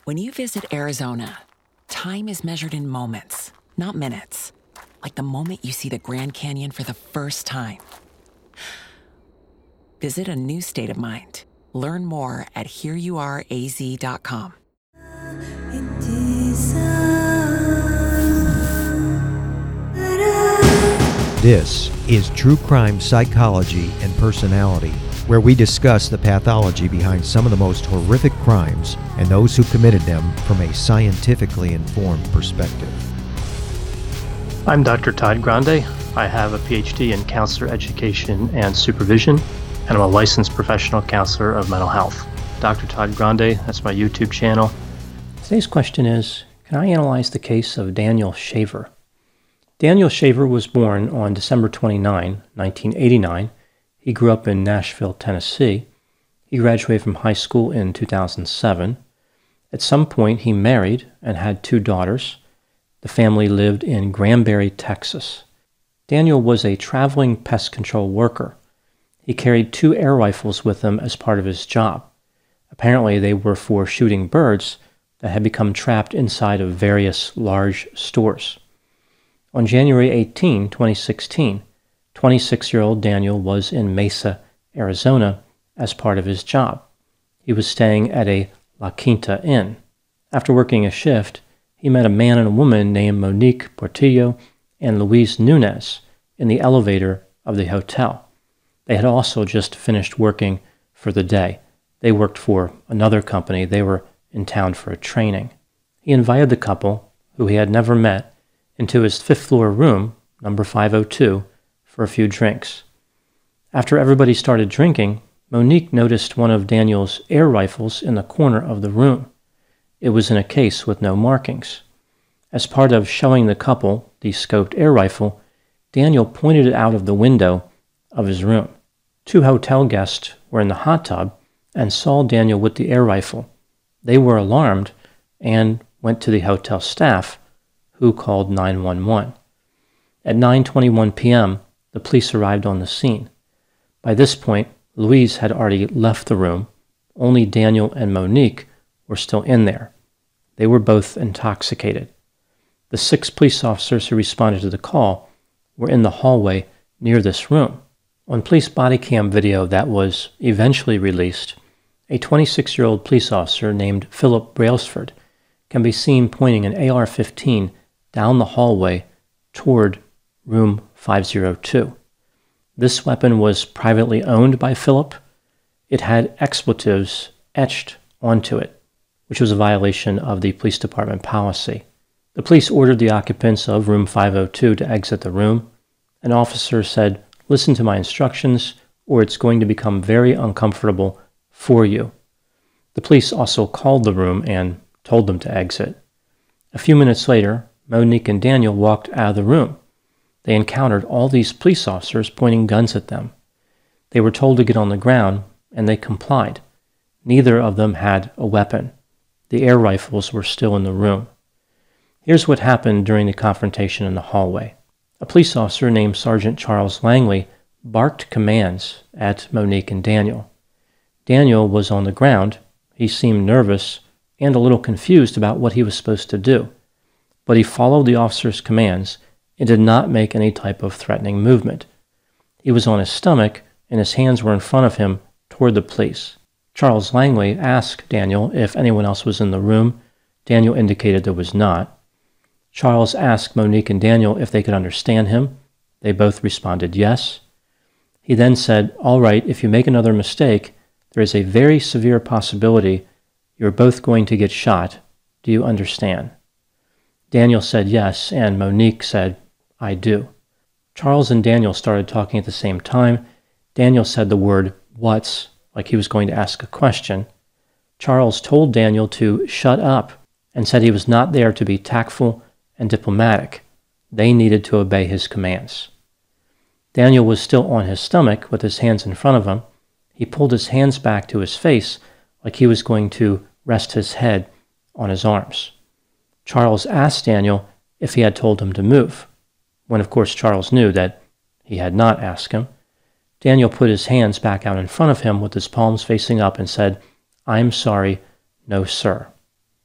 When you visit Arizona, time is measured in moments, not minutes. Like the moment you see the Grand Canyon for the first time. Visit a new state of mind. Learn more at hereyouareaz.com. This is True Crime Psychology and Personality, where we discuss the pathology behind some of the most horrific crimes and those who committed them from a scientifically informed perspective. I'm Dr. Todd Grande. I have a PhD in counselor education and supervision, and I'm a licensed professional counselor of mental health. Dr. Todd Grande, that's my YouTube channel. Today's question is, can I analyze the case of Daniel Shaver? Daniel Shaver was born on December 29, 1989. He grew up in Nashville, Tennessee. He graduated from high school in 2007. At some point, he married and had 2 daughters. The family lived in Granbury, Texas. Daniel was a traveling pest control worker. He carried 2 air rifles with him as part of his job. Apparently, they were for shooting birds that had become trapped inside of various large stores. On January 18, 2016, 26-year-old Daniel was in Mesa, Arizona, as part of his job. He was staying at a La Quinta Inn. After working a shift, he met a man and a woman named Monique Portillo and Luis Nunez in the elevator of the hotel. They had also just finished working for the day. They worked for another company. They were in town for a training. He invited the couple, who he had never met, into his 5th floor room, number 502, for a few drinks. After everybody started drinking, Monique noticed one of Daniel's air rifles in the corner of the room. It was in a case with no markings. As part of showing the couple the scoped air rifle, Daniel pointed it out of the window of his room. 2 hotel guests were in the hot tub and saw Daniel with the air rifle. They were alarmed and went to the hotel staff, who called 911. At 9:21 p.m., the police arrived on the scene. By this point, Louise had already left the room. Only Daniel and Monique were still in there. They were both intoxicated. The 6 police officers who responded to the call were in the hallway near this room. On police body cam video that was eventually released, a 26-year-old police officer named Philip Brailsford can be seen pointing an AR-15 down the hallway toward room 502. This weapon was privately owned by Philip. It had expletives etched onto it, which was a violation of the police department policy. The police ordered the occupants of room 502 to exit the room. An officer said, "Listen to my instructions, or it's going to become very uncomfortable for you." The police also called the room and told them to exit. A few minutes later, Monique and Daniel walked out of the room. They encountered all these police officers pointing guns at them. They were told to get on the ground, and they complied. Neither of them had a weapon. The air rifles were still in the room. Here's what happened during the confrontation in the hallway. A police officer named Sergeant Charles Langley barked commands at Monique and Daniel. Daniel was on the ground. He seemed nervous and a little confused about what he was supposed to do. But he followed the officer's commands and did not make any type of threatening movement. He was on his stomach, and his hands were in front of him toward the police. Charles Langley asked Daniel if anyone else was in the room. Daniel indicated there was not. Charles asked Monique and Daniel if they could understand him. They both responded yes. He then said, "All right, if you make another mistake, there is a very severe possibility you're both going to get shot. Do you understand?" Daniel said yes, and Monique said, "I do." Charles and Daniel started talking at the same time. Daniel said the word "what's," like he was going to ask a question. Charles told Daniel to shut up and said he was not there to be tactful and diplomatic. They needed to obey his commands. Daniel was still on his stomach with his hands in front of him. He pulled his hands back to his face like he was going to rest his head on his arms. Charles asked Daniel if he had told him to move, when of course Charles knew that he had not asked him. Daniel put his hands back out in front of him with his palms facing up and said, "I'm sorry, no sir."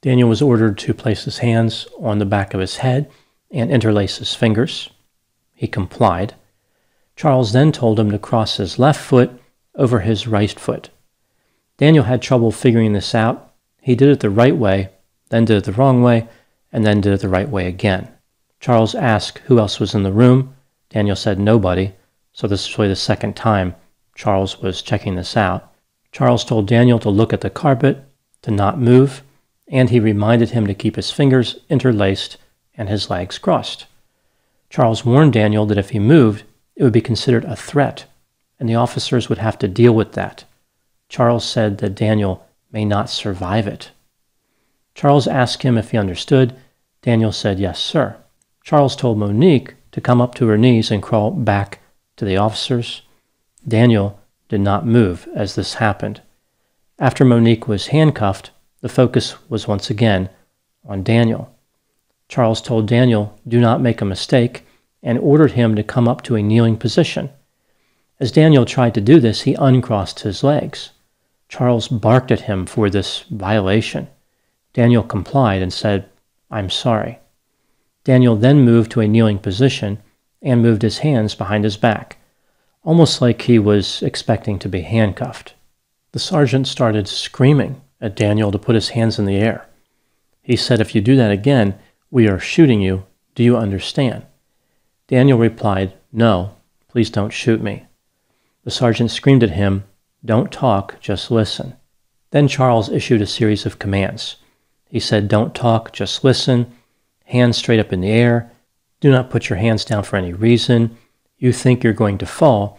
Daniel was ordered to place his hands on the back of his head and interlace his fingers. He complied. Charles then told him to cross his left foot over his right foot. Daniel had trouble figuring this out. He did it the right way, then did it the wrong way, and then did it the right way again. Charles asked who else was in the room. Daniel said nobody, so this is really the second time Charles was checking this out. Charles told Daniel to look at the carpet, to not move, and he reminded him to keep his fingers interlaced and his legs crossed. Charles warned Daniel that if he moved, it would be considered a threat, and the officers would have to deal with that. Charles said that Daniel may not survive it. Charles asked him if he understood. Daniel said, "Yes, sir." Charles told Monique to come up to her knees and crawl back to the officers. Daniel did not move as this happened. After Monique was handcuffed, the focus was once again on Daniel. Charles told Daniel, "Do not make a mistake," and ordered him to come up to a kneeling position. As Daniel tried to do this, he uncrossed his legs. Charles barked at him for this violation. Daniel complied and said, "I'm sorry." Daniel then moved to a kneeling position and moved his hands behind his back, almost like he was expecting to be handcuffed. The sergeant started screaming at Daniel to put his hands in the air. He said, "If you do that again, we are shooting you. Do you understand?" Daniel replied, "No, please don't shoot me." The sergeant screamed at him, "Don't talk, just listen." Then Charles issued a series of commands. He said, "Don't talk, just listen. Hands straight up in the air. Do not put your hands down for any reason. You think you're going to fall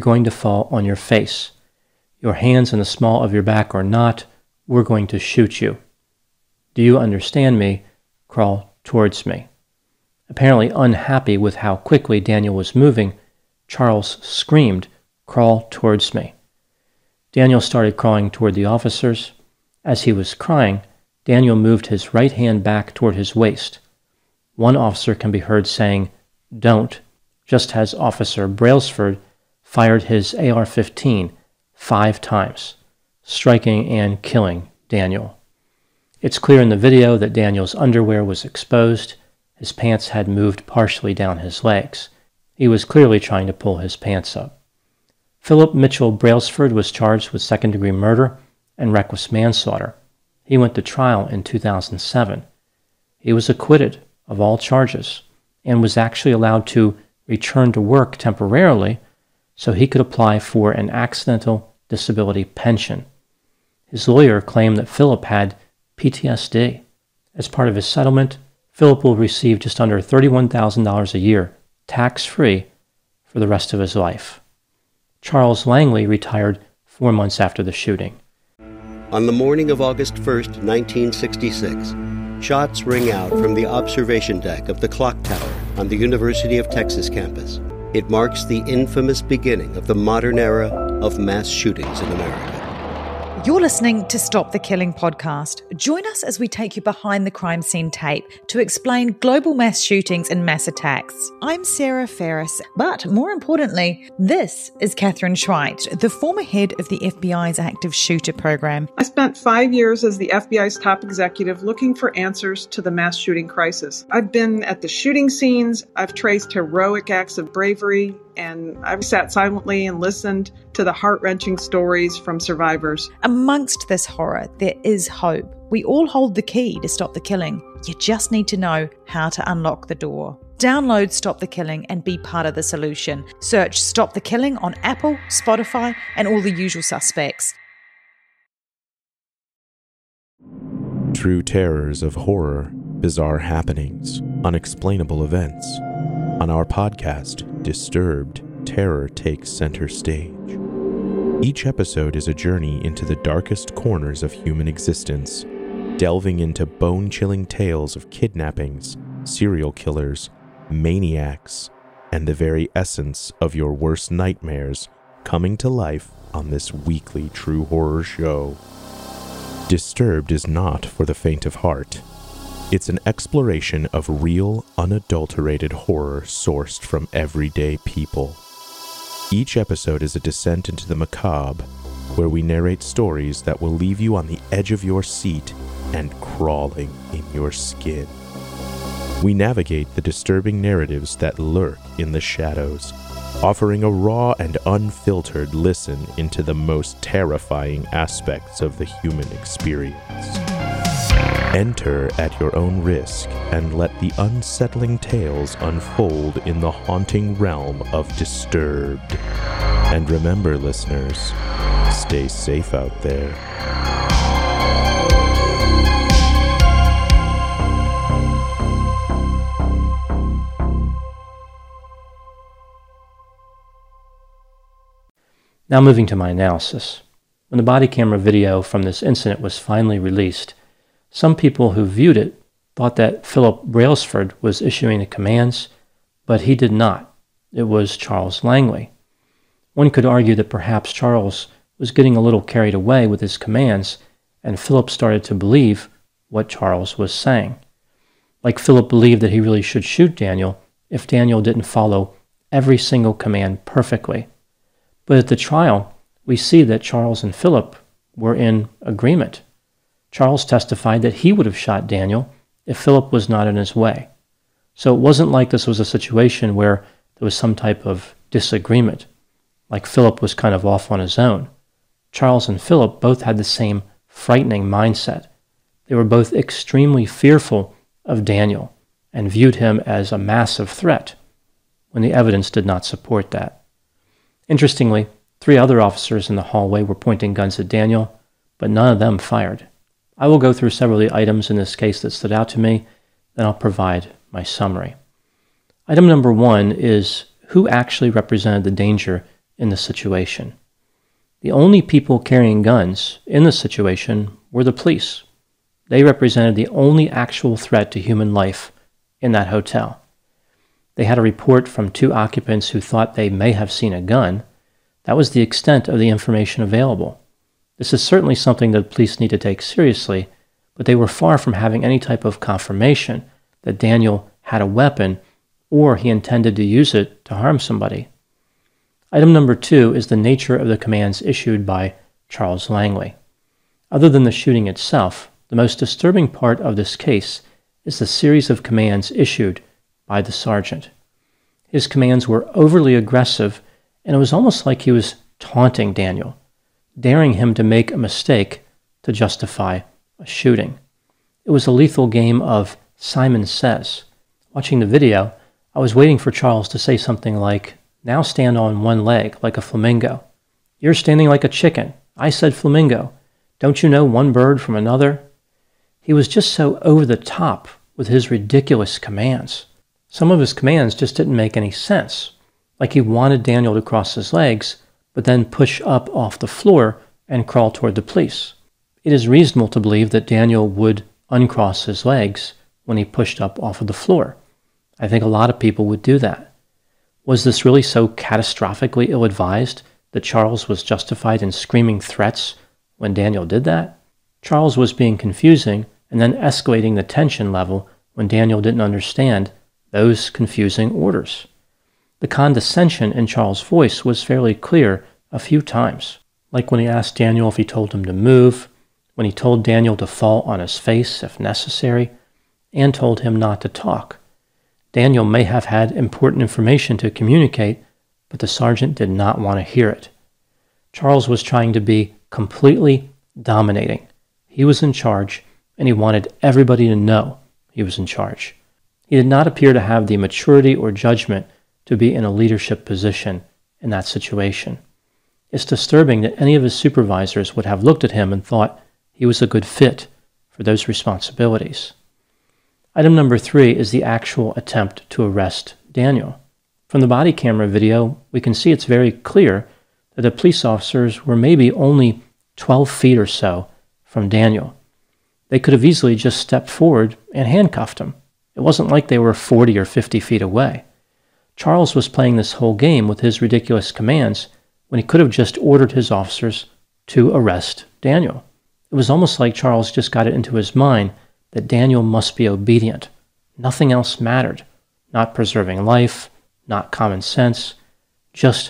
on your face. Your hands in the small of your back or not, we're going to shoot you. Do you understand me? Crawl towards me." Apparently unhappy with how quickly Daniel was moving, Charles screamed, "Crawl towards me." Daniel started crawling toward the officers. As he was crying, Daniel moved his right hand back toward his waist. One officer can be heard saying, "Don't," just as Officer Brailsford fired his AR-15 5 times, striking and killing Daniel. It's clear in the video that Daniel's underwear was exposed. His pants had moved partially down his legs. He was clearly trying to pull his pants up. Philip Mitchell Brailsford was charged with second-degree murder and reckless manslaughter. He went to trial in 2007. He was acquitted of all charges and was actually allowed to return to work temporarily so he could apply for an accidental disability pension. His lawyer claimed that Philip had PTSD. As part of his settlement, Philip will receive just under $31,000 a year, tax-free, for the rest of his life. Charles Langley retired 4 months after the shooting. On the morning of August 1st, 1966, shots ring out from the observation deck of the clock tower on the University of Texas campus. It marks the infamous beginning of the modern era of mass shootings in America. You're listening to Stop the Killing podcast. Join us as we take you behind the crime scene tape to explain global mass shootings and mass attacks. I'm Sarah Ferris, but more importantly, this is Catherine Schweit, the former head of the FBI's active shooter program. I spent 5 years as the FBI's top executive looking for answers to the mass shooting crisis. I've been at the shooting scenes, I've traced heroic acts of bravery, and I've sat silently and listened to the heart-wrenching stories from survivors. Amongst this horror, there is hope. We all hold the key to stop the killing. You just need to know how to unlock the door. Download Stop the Killing and be part of the solution. Search Stop the Killing on Apple, Spotify, and all the usual suspects. True terrors of horror, bizarre happenings, unexplainable events. On our podcast, Disturbed, terror takes center stage. Each episode is a journey into the darkest corners of human existence, delving into bone-chilling tales of kidnappings, serial killers, maniacs, and the very essence of your worst nightmares coming to life on this weekly true horror show. Disturbed is not for the faint of heart. It's an exploration of real, unadulterated horror sourced from everyday people. Each episode is a descent into the macabre, where we narrate stories that will leave you on the edge of your seat and crawling in your skin. We navigate the disturbing narratives that lurk in the shadows, offering a raw and unfiltered listen into the most terrifying aspects of the human experience. Enter at your own risk and let the unsettling tales unfold in the haunting realm of Disturbed. And remember, listeners, stay safe out there. Now moving to my analysis. When the body camera video from this incident was finally released, some people who viewed it thought that Philip Brailsford was issuing the commands, but he did not. It was Charles Langley. One could argue that perhaps Charles was getting a little carried away with his commands, and Philip started to believe what Charles was saying. Like Philip believed that he really should shoot Daniel if Daniel didn't follow every single command perfectly. But at the trial, we see that Charles and Philip were in agreement. Charles testified that he would have shot Daniel if Philip was not in his way. So it wasn't like this was a situation where there was some type of disagreement, like Philip was kind of off on his own. Charles and Philip both had the same frightening mindset. They were both extremely fearful of Daniel and viewed him as a massive threat, when the evidence did not support that. Interestingly, 3 other officers in the hallway were pointing guns at Daniel, but none of them fired. I will go through several of the items in this case that stood out to me, then I'll provide my summary. Item number 1 is who actually represented the danger in the situation. The only people carrying guns in the situation were the police. They represented the only actual threat to human life in that hotel. They had a report from 2 occupants who thought they may have seen a gun. That was the extent of the information available. This is certainly something that the police need to take seriously, but they were far from having any type of confirmation that Daniel had a weapon or he intended to use it to harm somebody. Item number 2 is the nature of the commands issued by Charles Langley. Other than the shooting itself, the most disturbing part of this case is the series of commands issued by the sergeant. His commands were overly aggressive, and it was almost like he was taunting Daniel, daring him to make a mistake to justify a shooting. It was a lethal game of Simon Says. Watching the video, I was waiting for Charles to say something like, "Now stand on one leg like a flamingo. You're standing like a chicken. I said flamingo. Don't you know one bird from another?" He was just so over the top with his ridiculous commands. Some of his commands just didn't make any sense, like he wanted Daniel to cross his legs, but then push up off the floor and crawl toward the police. It is reasonable to believe that Daniel would uncross his legs when he pushed up off of the floor. I think a lot of people would do that. Was this really so catastrophically ill-advised that Charles was justified in screaming threats when Daniel did that? Charles was being confusing and then escalating the tension level when Daniel didn't understand those confusing orders. The condescension in Charles' voice was fairly clear a few times, like when he asked Daniel if he told him to move, when he told Daniel to fall on his face if necessary, and told him not to talk. Daniel may have had important information to communicate, but the sergeant did not want to hear it. Charles was trying to be completely dominating. He was in charge, and he wanted everybody to know he was in charge. He did not appear to have the maturity or judgment to be in a leadership position in that situation. It's disturbing that any of his supervisors would have looked at him and thought he was a good fit for those responsibilities. Item number 3 is the actual attempt to arrest Daniel. From the body camera video, we can see it's very clear that the police officers were maybe only 12 feet or so from Daniel. They could have easily just stepped forward and handcuffed him. It wasn't like they were 40 or 50 feet away. Charles was playing this whole game with his ridiculous commands when he could have just ordered his officers to arrest Daniel. It was almost like Charles just got it into his mind that Daniel must be obedient. Nothing else mattered. Not preserving life, not common sense, just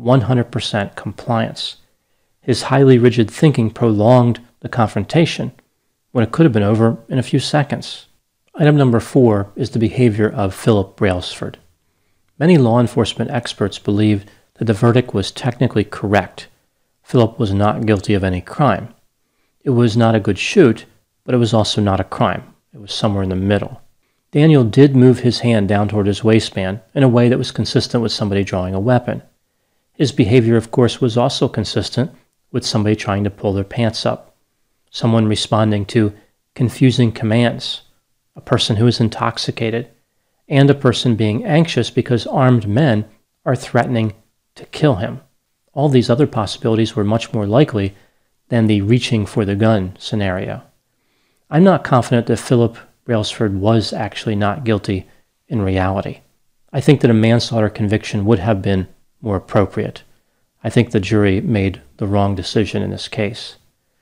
100% compliance. His highly rigid thinking prolonged the confrontation, when it could have been over in a few seconds. Item number 4 is the behavior of Philip Brailsford. Many law enforcement experts believe that the verdict was technically correct. Philip was not guilty of any crime. It was not a good shoot, but it was also not a crime. It was somewhere in the middle. Daniel did move his hand down toward his waistband in a way that was consistent with somebody drawing a weapon. His behavior, of course, was also consistent with somebody trying to pull their pants up, someone responding to confusing commands, a person who is intoxicated, and a person being anxious because armed men are threatening to kill him. All these other possibilities were much more likely than the reaching for the gun scenario. I'm not confident that Philip Brailsford was actually not guilty in reality. I think that a manslaughter conviction would have been more appropriate. I think the jury made the wrong decision in this case.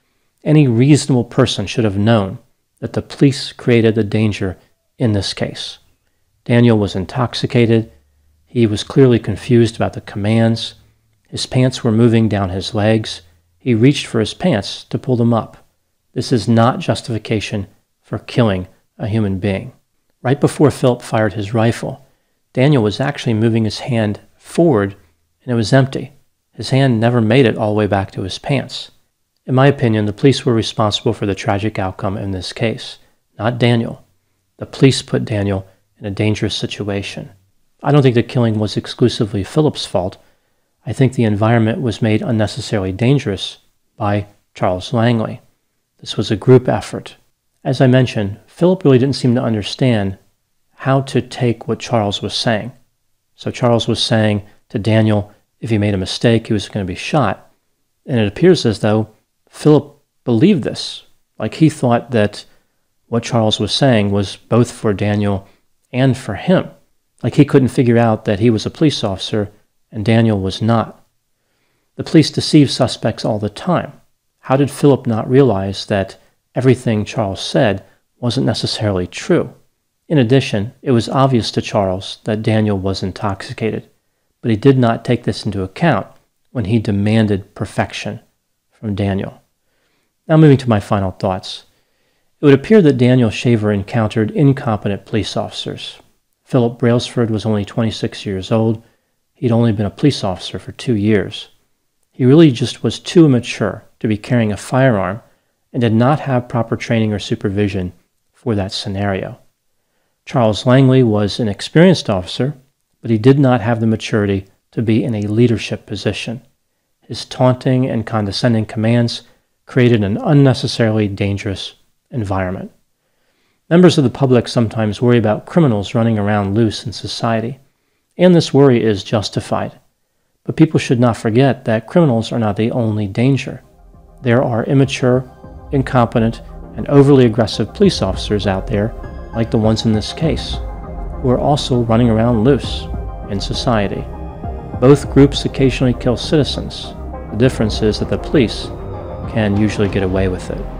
Any reasonable person should have known that the police created the danger in this case. Daniel was intoxicated. He was clearly confused about the commands. His pants were moving down his legs. He reached for his pants to pull them up. This is not justification for killing a human being. Right before Philip fired his rifle, Daniel was actually moving his hand forward, and it was empty. His hand never made it all the way back to his pants. In my opinion, the police were responsible for the tragic outcome in this case, not Daniel. The police put Daniel in a dangerous situation. I don't think the killing was exclusively Philip's fault. I think the environment was made unnecessarily dangerous by Charles Langley. This was a group effort. As I mentioned, Philip really didn't seem to understand how to take what Charles was saying. So Charles was saying to Daniel, if he made a mistake, he was going to be shot. And it appears as though Philip believed this. Like he thought that what Charles was saying was both for Daniel and for him. Like he couldn't figure out that he was a police officer and Daniel was not. The police deceive suspects all the time. How did Philip not realize that everything Charles said wasn't necessarily true? In addition, it was obvious to Charles that Daniel was intoxicated, but he did not take this into account when he demanded perfection from Daniel. Now moving to my final thoughts. It would appear that Daniel Shaver encountered incompetent police officers. Philip Brailsford was only 26 years old. He'd only been a police officer for 2 years. He really just was too immature to be carrying a firearm and did not have proper training or supervision for that scenario. Charles Langley was an experienced officer, but he did not have the maturity to be in a leadership position. His taunting and condescending commands created an unnecessarily dangerous environment. Members of the public sometimes worry about criminals running around loose in society, and this worry is justified. But people should not forget that criminals are not the only danger. There are immature, incompetent, and overly aggressive police officers out there, like the ones in this case, who are also running around loose in society. Both groups occasionally kill citizens. The difference is that the police can usually get away with it.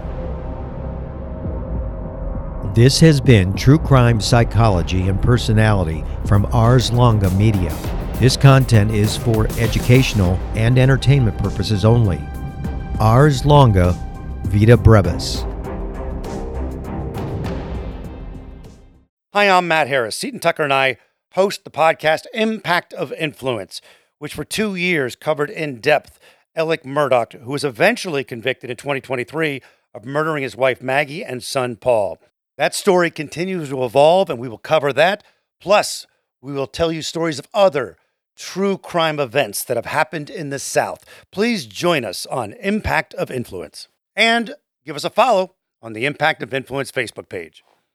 This has been True Crime Psychology and Personality from Ars Longa Media. This content is for educational and entertainment purposes only. Ars Longa, Vita Brevis. Hi, I'm Matt Harris. Seton Tucker and I host the podcast Impact of Influence, which for 2 years covered in depth Alec Murdaugh, who was eventually convicted in 2023 of murdering his wife Maggie and son Paul. That story continues to evolve, and we will cover that. Plus, we will tell you stories of other true crime events that have happened in the South. Please join us on Impact of Influence. And give us a follow on the Impact of Influence Facebook page.